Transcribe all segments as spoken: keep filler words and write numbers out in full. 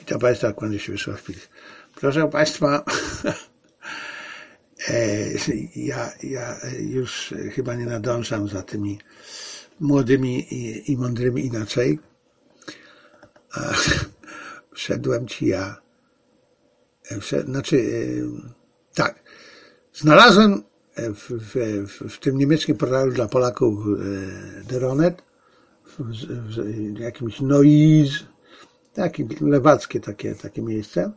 Witam Państwa, kłaniam się Wiesław Pilch. Proszę Państwa, ja, ja już chyba nie nadążam za tymi młodymi i, i mądrymi inaczej. A wszedłem Ci ja. Wszedł, znaczy, tak, znalazłem w, w, w, w tym niemieckim portalu dla Polaków Deronet, w, w, w jakimś Noiz, takie lewackie takie, takie miejsce.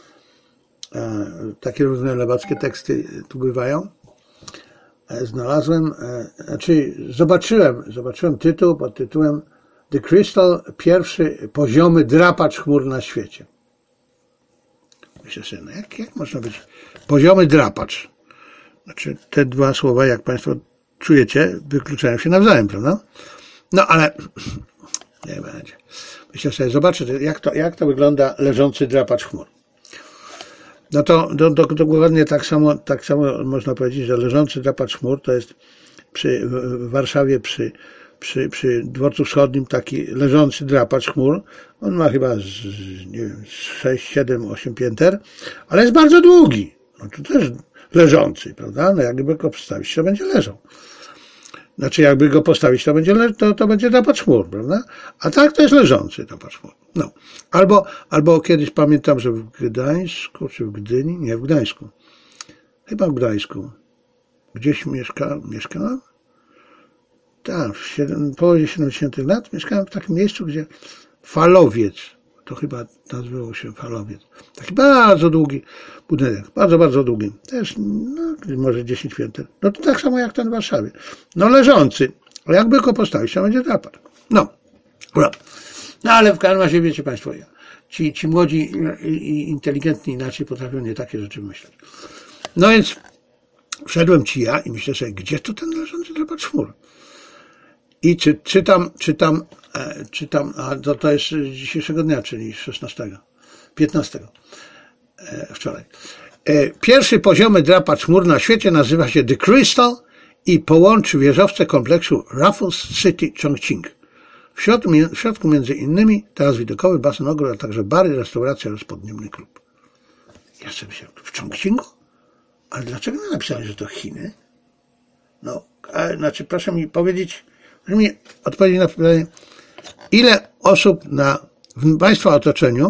E, takie różne lewackie teksty tu bywają. E, znalazłem, e, znaczy zobaczyłem, zobaczyłem tytuł pod tytułem The Crystal, pierwszy poziomy drapacz chmur na świecie. Myślę sobie, no jak, jak można być poziomy drapacz? Znaczy te dwa słowa, jak Państwo czujecie, wykluczają się nawzajem, prawda? No ale nie będzie. Myślę sobie, zobaczę, jak to, jak to wygląda leżący drapacz chmur. No to do, do, dokładnie tak samo, tak samo można powiedzieć, że leżący drapacz chmur to jest przy, w Warszawie przy, przy, przy dworcu wschodnim taki leżący drapacz chmur. On ma chyba z, nie wiem, sześć, siedem, osiem pięter, ale jest bardzo długi. No to też leżący, prawda? No jakby go postawić, to będzie leżał. Znaczy jakby go postawić, to będzie, to, to będzie drapacz chmur, prawda? A tak to jest leżący drapacz chmur. No. Albo, albo kiedyś pamiętam, że w Gdańsku, czy w Gdyni, nie w Gdańsku, chyba w Gdańsku, gdzieś mieszka, mieszkałem, tak, w połowie siedemdziesiątych lat mieszkałem w takim miejscu, gdzie Falowiec, to chyba nazywało się Falowiec, taki bardzo długi budynek, bardzo, bardzo długi, też no, może dziesięć pięter, no to tak samo jak ten w Warszawie, no leżący, ale jakby go postawić, to będzie drapacz. No, dobra. No ale w każdym razie wiecie Państwo, ci, ci młodzi i inteligentni inaczej potrafią nie takie rzeczy myśleć. No więc wszedłem Ci ja i myślę sobie, gdzie to ten leżący drapacz chmur? I czy, czytam, czytam, e, czytam, a to, to jest dzisiejszego dnia, czyli szesnastego, piętnastego, e, wczoraj. E, pierwszy poziomy drapacz chmur na świecie nazywa się The Crystal i połączy wieżowce kompleksu Raffles City Chongqing. W środku, w środku między innymi taras widokowy, basen ogród, a także bary, restauracja oraz podniebny klub. Ja sobie myślałem, w Chongqingu? Ale dlaczego nie napisałem, że to Chiny? No, a, znaczy proszę mi powiedzieć, proszę mi odpowiedzieć na pytanie, ile osób na, w Państwa otoczeniu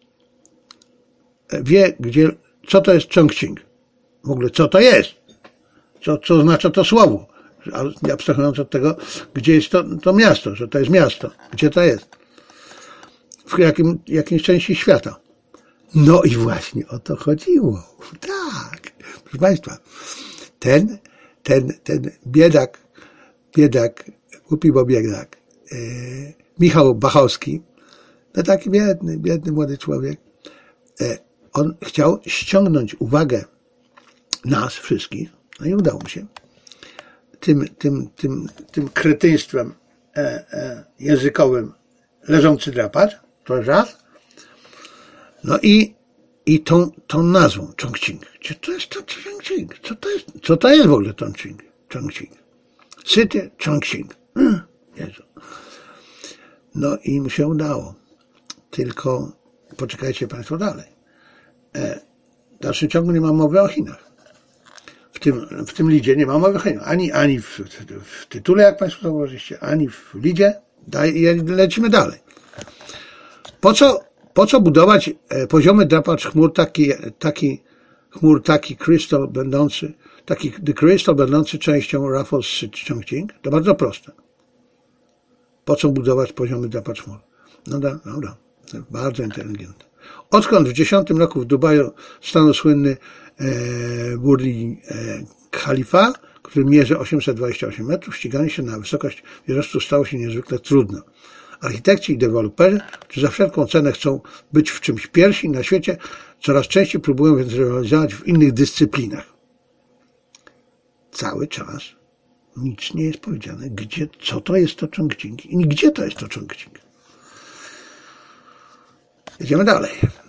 wie, gdzie, co to jest Chongqing? W ogóle co to jest? Co, co oznacza to słowo? Abstrahując od tego, gdzie jest to, to miasto, że to jest miasto, gdzie to jest, w jakim, jakiejś części świata. No i właśnie o to chodziło. Tak, proszę Państwa, ten, ten, ten biedak, biedak, głupi bo biedak, yy, Michał Bachowski, no taki biedny, biedny młody człowiek, yy, on chciał ściągnąć uwagę nas wszystkich, no i udało mu się. Tym, tym, tym, tym kretyństwem e, e, językowym leżący drapacz, to raz. No i, i tą, tą nazwą Chongqing. Gdzie to jest to Chongqing? Co to jest, co to jest w ogóle Chongqing? Chongqing. City Chongqing. Hmm, Jezu. No i mu się udało. Tylko poczekajcie Państwo dalej. E, w dalszym ciągu nie ma mowy o Chinach. W tym, w tym lidzie nie ma mowy o Chinach. Ani, ani w, w tytule, jak Państwo zauważyliście, ani w lidzie. Daj, lecimy dalej. Po co, po co budować poziomy drapacz chmur, taki, taki chmur, taki crystal będący, taki the crystal będący częścią Raffles City Chongqing? To bardzo proste. Po co budować poziomy drapacz chmur? No da, no da. Bardzo inteligentne. Odkąd w dziesiątym roku w Dubaju stanął słynny e, Burj e, Khalifa, który mierzy osiemset dwadzieścia osiem metrów, ściganie się na wysokość wieżowców stało się niezwykle trudno. Architekci i deweloperzy, którzy za wszelką cenę chcą być w czymś pierwsi na świecie, coraz częściej próbują więc rywalizować w innych dyscyplinach. Cały czas nic nie jest powiedziane, gdzie, co to jest to Chongqing i gdzie to jest to Chongqing. Jedziemy dalej.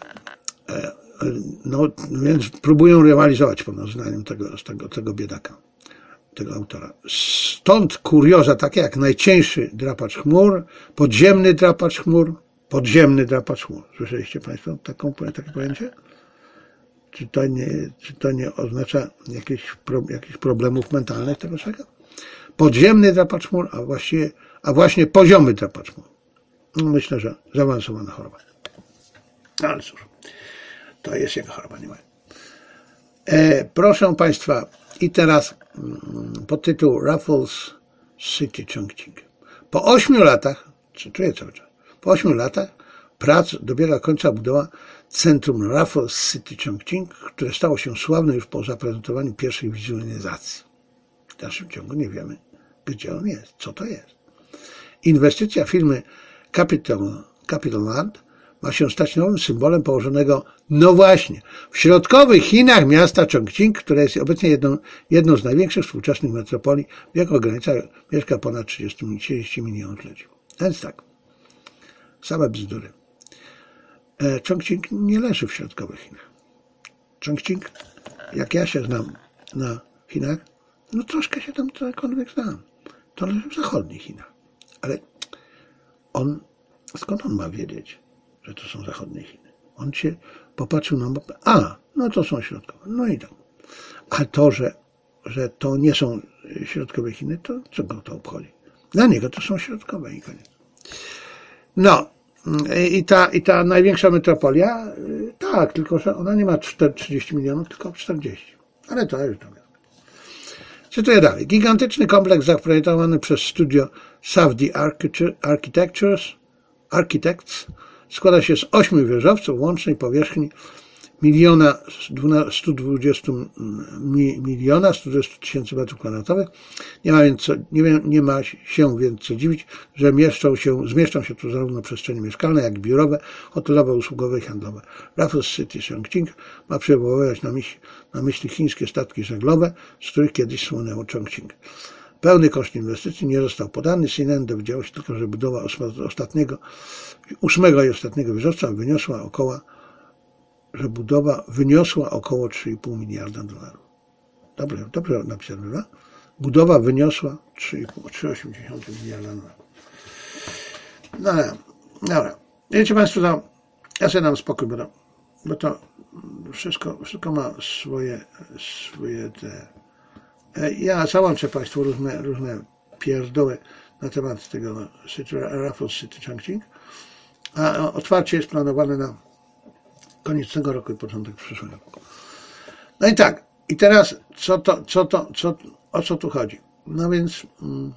No więc próbują rywalizować pod zdaniem tego, tego, tego biedaka, tego autora. Stąd kurioza takie jak najcieńszy drapacz chmur, podziemny drapacz chmur, Podziemny drapacz chmur. Słyszeliście Państwo taką, takie pojęcie? Czy to nie, czy to nie oznacza jakichś, pro, jakichś problemów mentalnych tego czego? Podziemny drapacz chmur, a właściwie, a właśnie poziomy drapacz chmur. Myślę, że zaawansowana choroba. Ale cóż, to jest jego choroba, nie moja. E, proszę Państwa, i teraz mm, pod tytuł Raffles City Chongqing. Po ośmiu latach, czy czuję cały czas, po ośmiu latach prac dobiega końca budowa centrum Raffles City Chongqing, które stało się sławne już po zaprezentowaniu pierwszej wizualizacji. W dalszym ciągu nie wiemy, gdzie on jest, co to jest. Inwestycja firmy Capital, Capital Land ma się stać nowym symbolem położonego, no właśnie, w środkowych Chinach miasta Chongqing, które jest obecnie jedną, jedną z największych współczesnych metropolii, w jego granicach mieszka ponad trzydzieści milionów ludzi. Więc tak, same bzdury. E, Chongqing nie leży w środkowych Chinach. Chongqing, jak ja się znam na Chinach, no troszkę się tam cokolwiek znam. To leży w zachodnich Chinach. Ale on, skąd on ma wiedzieć, że to są zachodnie Chiny? On się popatrzył na mapę, a, no to są środkowe, no i tak. A to, że, że to nie są środkowe Chiny, to co go to obchodzi? Dla niego to są środkowe i koniec. No, i ta, i ta największa metropolia, tak, tylko że ona nie ma trzydzieści milionów, tylko czterdzieści. Ale to już dobra. Cytuję dalej. Gigantyczny kompleks zaprojektowany przez studio Safdie Architectures, Architects składa się z ośmiu wieżowców łącznej powierzchni miliona stu dwudziestu miliona stu dwudziestu tysięcy metrów kwadratowych. Nie ma, więc co, nie, nie ma się więc co dziwić, że mieszczą się, zmieszczą się tu zarówno przestrzenie mieszkalne, jak i biurowe, hotelowe, usługowe i handlowe. Raffles City Chongqing ma przywoływać na myśl, na myśli chińskie statki żeglowe, z których kiedyś słynęło Chongqing. Pełny koszt inwestycji nie został podany. C N N dowiedziało się tylko, że budowa ostatniego, ósmego i ostatniego wieżowca wyniosła około że budowa wyniosła około trzy i pół miliarda dolarów. Dobrze, dobrze napisane, prawda? Budowa wyniosła trzy i pół, trzy przecinek osiem miliarda dolarów. No ale, dobra. Wiecie Państwo, to ja sobie dam spokój, bo to, bo to wszystko, wszystko ma swoje, swoje te... Ja załączę Państwu różne, różne pierdoły na temat tego Raffles City Chongqing, a otwarcie jest planowane na koniec tego roku i początek przyszłego roku. No i tak, i teraz co to, co to, co, o co tu chodzi? No więc mm,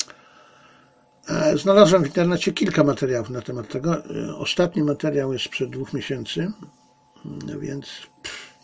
e, znalazłem w internecie kilka materiałów na temat tego. E, ostatni materiał jest sprzed dwóch miesięcy, e, więc pff,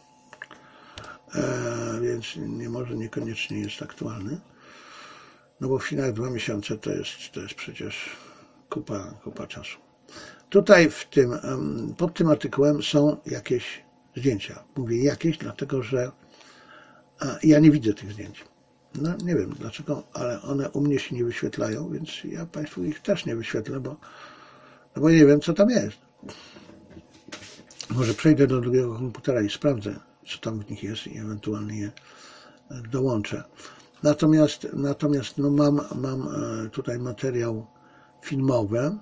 e, więc nie może niekoniecznie jest aktualny. No bo w Chinach dwa miesiące to jest, to jest przecież kupa, kupa czasu. Tutaj w tym, pod tym artykułem są jakieś zdjęcia. Mówię jakieś, dlatego że ja nie widzę tych zdjęć. No nie wiem dlaczego, ale one u mnie się nie wyświetlają, więc ja Państwu ich też nie wyświetlę, bo, no bo nie wiem, co tam jest. Może przejdę do drugiego komputera i sprawdzę, co tam w nich jest i ewentualnie je dołączę. Natomiast, natomiast no mam, mam tutaj materiał filmowy,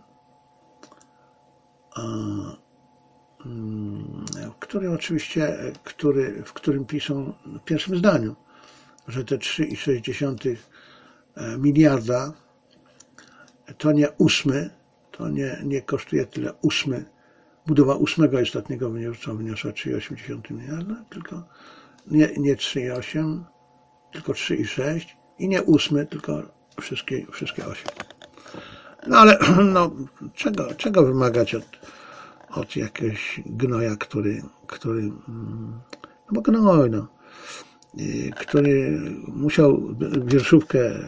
który oczywiście, który, w którym piszą w pierwszym zdaniu, że te trzy i sześć dziesiątych miliarda to nie ósmy, to nie, nie kosztuje tyle ósmy, budowa ósmego i ostatniego wyniosła, wyniosła trzy i osiem dziesiątych miliarda, tylko nie, nie trzy i osiem, tylko trzy i sześć i nie ósmy, tylko wszystkie, wszystkie osiem. No ale no, czego, czego wymagać od, od jakiegoś gnoja, który, który no bo gnoj, no, który musiał wierszówkę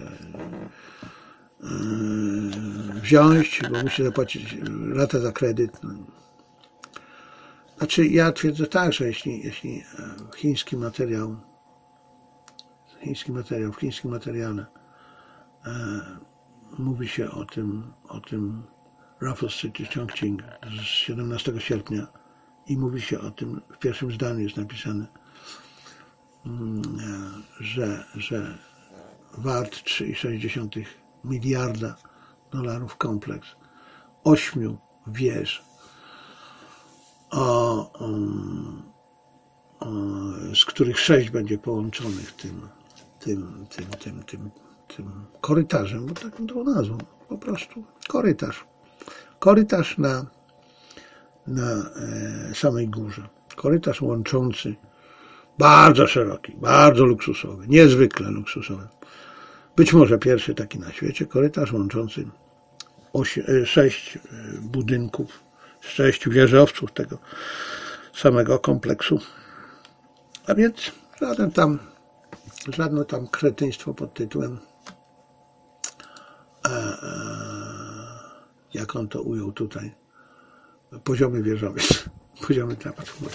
wziąć, bo musi zapłacić ratę za kredyt. Znaczy ja twierdzę tak, że jeśli, jeśli chiński materiał, chiński materiał, w chińskim materiale mówi się o tym, o tym Raffles City Chongqing z siedemnastego sierpnia i mówi się o tym, w pierwszym zdaniu jest napisane, że, że wart trzy i sześć dziesiątych miliarda dolarów kompleks ośmiu wież, o, o, o, z których sześć będzie połączonych tym, tym, tym, tym, tym, tym korytarzem, bo taką tą nazwą, po prostu korytarz. Korytarz na, na e, samej górze. Korytarz łączący, bardzo szeroki, bardzo luksusowy, niezwykle luksusowy. Być może pierwszy taki na świecie, korytarz łączący osie, sześć budynków, sześć wieżowców tego samego kompleksu. A więc żaden tam, żadne tam kretyństwo pod tytułem, e, e, jak on to ujął tutaj, poziomy wieżowe, poziomy drapaczy chmur.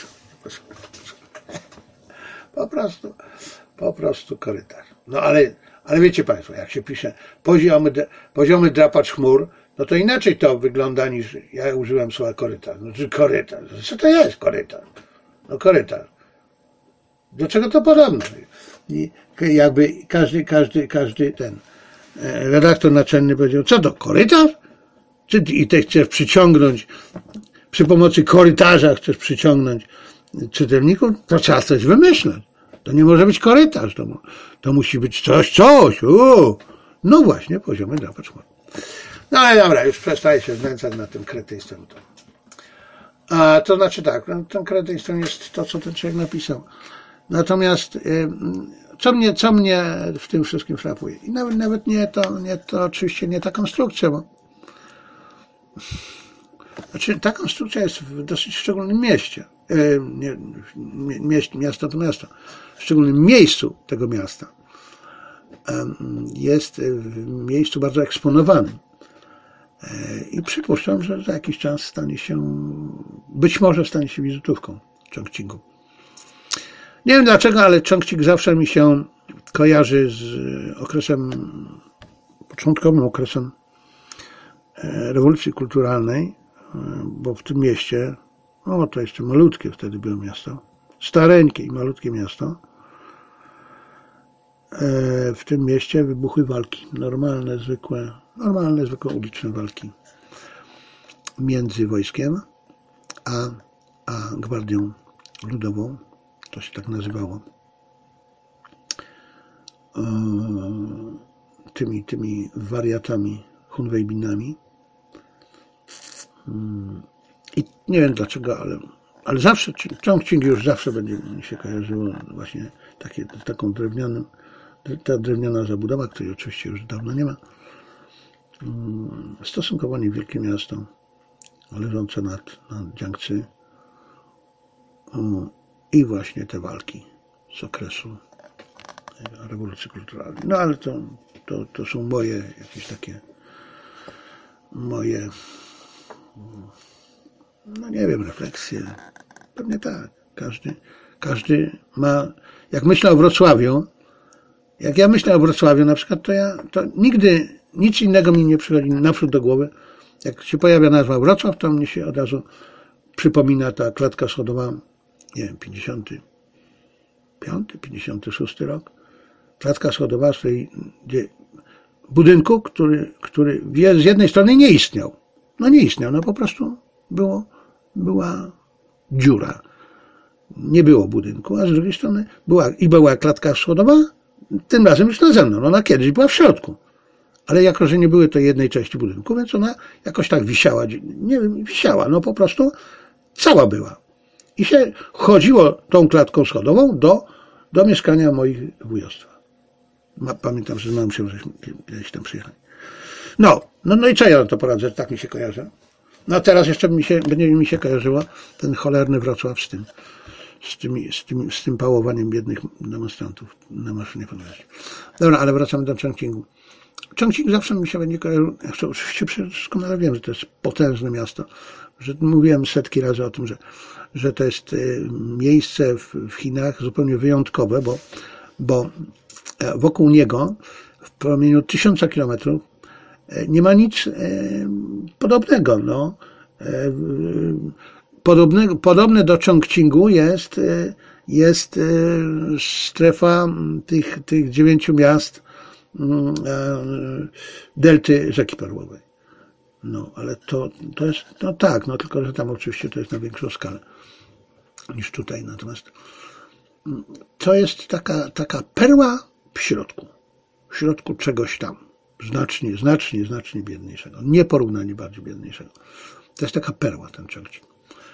Po prostu, po prostu korytarz. No ale, ale wiecie Państwo, jak się pisze poziomy, poziomy drapacz chmur, no to inaczej to wygląda niż ja użyłem słowa korytarz. No czy korytarz? Co to jest korytarz? No korytarz. Do czego to podobne? I jakby każdy, każdy, każdy ten redaktor naczelny powiedział, co to korytarz? Czy i ty chcesz przyciągnąć, przy pomocy korytarza chcesz przyciągnąć czytelników? To trzeba coś wymyśleć. To nie może być korytarz, to, to musi być coś, coś. U. No właśnie, poziomy drapacz chmur. No ale dobra, już przestaję się znęcać nad tym kretyństwem. A to znaczy tak, tym kretyństwem jest to, co ten człowiek napisał. Natomiast co mnie, co mnie w tym wszystkim frapuje? I nawet, nawet nie to, nie to oczywiście nie ta konstrukcja, bo znaczy ta konstrukcja jest w dosyć szczególnym mieście. Nie, mieście miasto to miasto. W szczególnym miejscu tego miasta. Jest w miejscu bardzo eksponowanym. I przypuszczam, że za jakiś czas stanie się, być może stanie się wizytówką Chongqingu. Nie wiem dlaczego, ale Chongqing zawsze mi się kojarzy z okresem, początkowym okresem rewolucji kulturalnej, bo w tym mieście, no to jeszcze malutkie wtedy było miasto, stareńkie i malutkie miasto, w tym mieście wybuchły walki, normalne, zwykłe, normalne, zwykłe uliczne walki między wojskiem a, a Gwardią Ludową, to się tak nazywało, tymi, tymi wariatami, hunwejbinami. I nie wiem dlaczego, ale, ale zawsze, Chongqing już zawsze będzie mi się kojarzyło właśnie takie, taką drewnianą, ta drewniana zabudowa, której oczywiście już dawno nie ma. Stosunkowo niewielkie miasto, leżące nad, nad Jiangxi. I właśnie te walki z okresu rewolucji kulturalnej. No ale to, to, to są moje jakieś takie moje no nie wiem, refleksje. Pewnie tak. Każdy, każdy ma, jak myślę o Wrocławiu, jak ja myślę o Wrocławiu na przykład, to ja to nigdy nic innego mi nie przychodzi naprzód do głowy. Jak się pojawia nazwa Wrocław, to mnie się od razu przypomina ta klatka schodowa, nie wiem, pięćdziesiąty piąty, pięćdziesiąty szósty rok. Klatka schodowa z tej gdzie, budynku, który, który z jednej strony nie istniał. No nie istniał, no po prostu było, była dziura. Nie było budynku, a z drugiej strony była i była klatka schodowa, tym razem już na zewnątrz. Ona kiedyś była w środku. Ale jako, że nie były to jednej części budynku, więc ona jakoś tak wisiała, nie wiem, wisiała, no po prostu cała była. I się chodziło tą klatką schodową do, do mieszkania moich wujostwa. Pamiętam, że znam się, że kiedyś tam przyjechali. No, no, no i co ja na to poradzę, że tak mi się kojarzy? No a teraz jeszcze mi się, będzie mi się kojarzyło ten cholerny Wrocław z tym, z, tymi, z, tym, z tym pałowaniem biednych demonstrantów na maszynie podjazdu. Dobra, ale wracamy do Chongqingu. Chongqing zawsze mi się będzie kojarzył, ja oczywiście doskonale wiem, że to jest potężne miasto, że mówiłem setki razy o tym, że, że to jest miejsce w, w Chinach zupełnie wyjątkowe, bo, bo wokół niego w promieniu tysiąca kilometrów nie ma nic podobnego. No. Podobne, podobne do Chongqingu jest, jest strefa tych, tych dziewięciu miast delty rzeki Perłowej. No, ale to, to jest, no tak, no tylko, że tam oczywiście to jest na większą skalę niż tutaj. Natomiast to jest taka, taka perła w środku. W środku czegoś tam. Znacznie, znacznie, znacznie biedniejszego. Nieporównanie bardziej biedniejszego. To jest taka perła, ten Chongqing.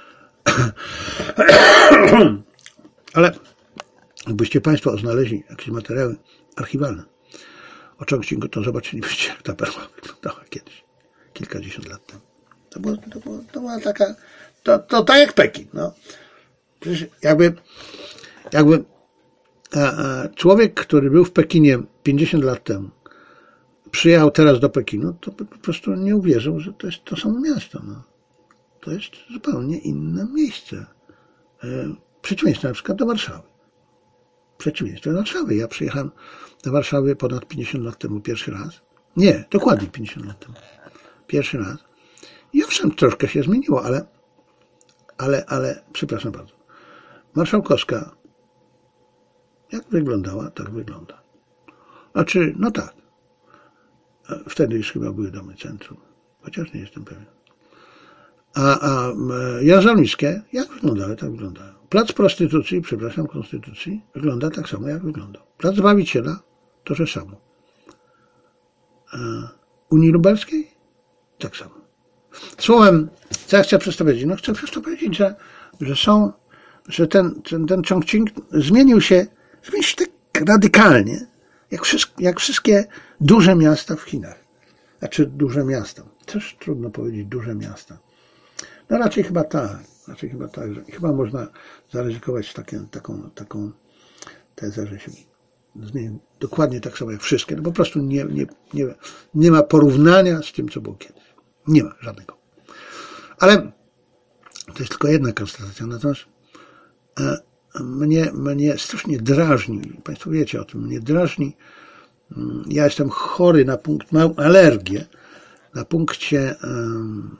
Ale jakbyście Państwo znaleźli jakieś materiały archiwalne o Chongqingu, to zobaczylibyście, jak ta perła wyglądała kiedyś, kilkadziesiąt lat temu. To, było, to, było, to była taka, to, to tak jak Pekin. No. Przecież jakby, jakby a, a człowiek, który był w Pekinie pięćdziesiąt lat temu, przyjechał teraz do Pekinu, to po prostu nie uwierzył, że to jest to samo miasto. No. To jest zupełnie inne miejsce. Przeciwieństwo na przykład do Warszawy. Przeciwieństwo do Warszawy. Ja przyjechałem do Warszawy ponad pięćdziesiąt lat temu pierwszy raz. Nie, dokładnie pięćdziesiąt lat temu. Pierwszy raz. I owszem, troszkę się zmieniło, ale, ale, ale, przepraszam bardzo. Marszałkowska, jak wyglądała, tak wygląda. Znaczy, no tak. Wtedy już chyba były domy centrum. Chociaż nie jestem pewien. A, a Jarzębiskie, jak wyglądały, tak wyglądają. Plac Prostytucji, przepraszam, Konstytucji, wygląda tak samo, jak wyglądał. Plac Zbawiciela, to że samo. A Unii Lubelskiej, tak samo. Słowem, co ja chcę przez to powiedzieć? No chcę przez to powiedzieć, że, że są, że ten, ten, ten Chongqing zmienił się, zmienił się tak radykalnie, jak, wszystkie, jak wszystkie duże miasta w Chinach. Znaczy duże miasta. Też trudno powiedzieć duże miasta. No raczej chyba tak. Raczej chyba tak, że chyba można zaryzykować takie, taką, taką tezę, że się zmieni dokładnie tak samo jak wszystkie. No po prostu nie, nie, nie, nie ma porównania z tym, co było kiedyś. Nie ma żadnego. Ale to jest tylko jedna konstatacja. Natomiast e, mnie, mnie strasznie drażni, Państwo wiecie o tym, mnie drażni, ja jestem chory na punkt, mam alergię na punkcie um,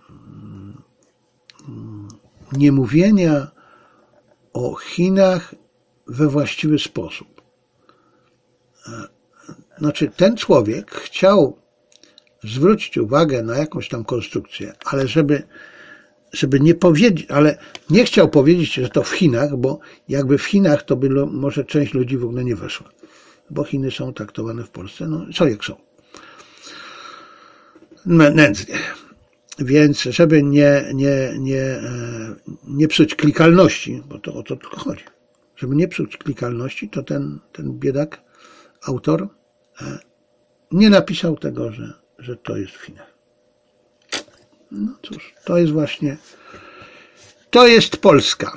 niemówienia o Chinach we właściwy sposób. Znaczy, ten człowiek chciał zwrócić uwagę na jakąś tam konstrukcję, ale żeby, żeby nie powiedzieć, ale nie chciał powiedzieć, że to w Chinach, bo jakby w Chinach to by może część ludzi w ogóle nie weszła. Bo Chiny są traktowane w Polsce, no co jak są. Nędznie. Więc żeby nie, nie, nie, nie psuć klikalności, bo to o to tylko chodzi, żeby nie psuć klikalności, to ten, ten biedak, autor, nie napisał tego, że, że to jest w Chinach. No cóż, to jest właśnie, to jest Polska.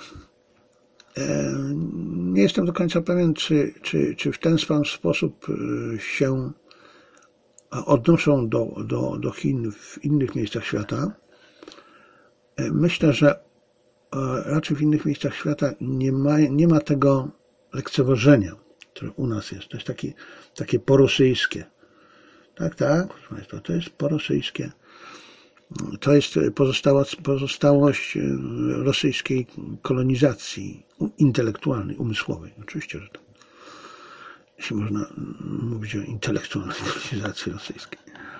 Nie jestem do końca pewien, czy, czy, czy w ten sam sposób się odnoszą do, do, do Chin w innych miejscach świata. Myślę, że raczej w innych miejscach świata nie ma, nie ma tego lekceważenia, które u nas jest. To jest taki, takie porosyjskie. Tak, tak, proszę Państwa, to jest porosyjskie. To jest pozostałość, pozostałość rosyjskiej kolonizacji intelektualnej, umysłowej. Oczywiście, że to, jeśli można mówić o intelektualnej kolonizacji rosyjskiej.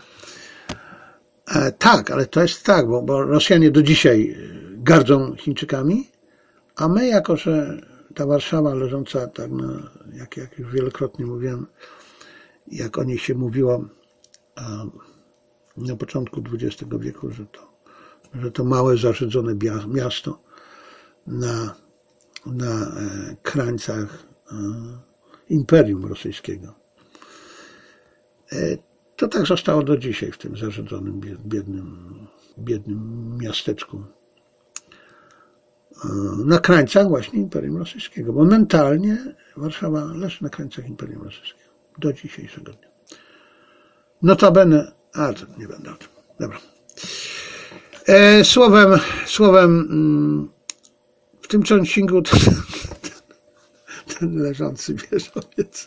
E, tak, ale to jest tak, bo, bo Rosjanie do dzisiaj gardzą Chińczykami, a my, jako że ta Warszawa leżąca tak na, jak, jak już wielokrotnie mówiłem, jak o niej się mówiło a, na początku dwudziestego wieku, że to, że to małe, zarzedzone miasto na, na krańcach Imperium Rosyjskiego. To tak zostało do dzisiaj w tym zarzedzonym, biednym, biednym miasteczku. Na krańcach właśnie Imperium Rosyjskiego, bo mentalnie Warszawa leży na krańcach Imperium Rosyjskiego. Do dzisiejszego dnia. Notabene, a to nie będę o tym. Dobra. E, słowem, słowem w tym Chongqingu ten, ten leżący wieżowiec.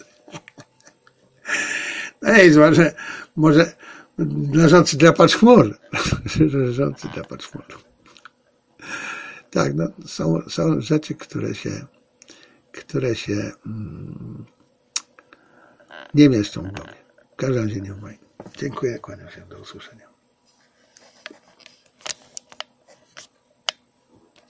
Ej, może, może leżący drapacz chmur. Leżący drapacz chmur. Tak, no, są, są rzeczy, które się, które się mm, nie mieszczą w głowie. W każdym razie nie w moim. Dziękuję, kłaniam się, do usłyszenia.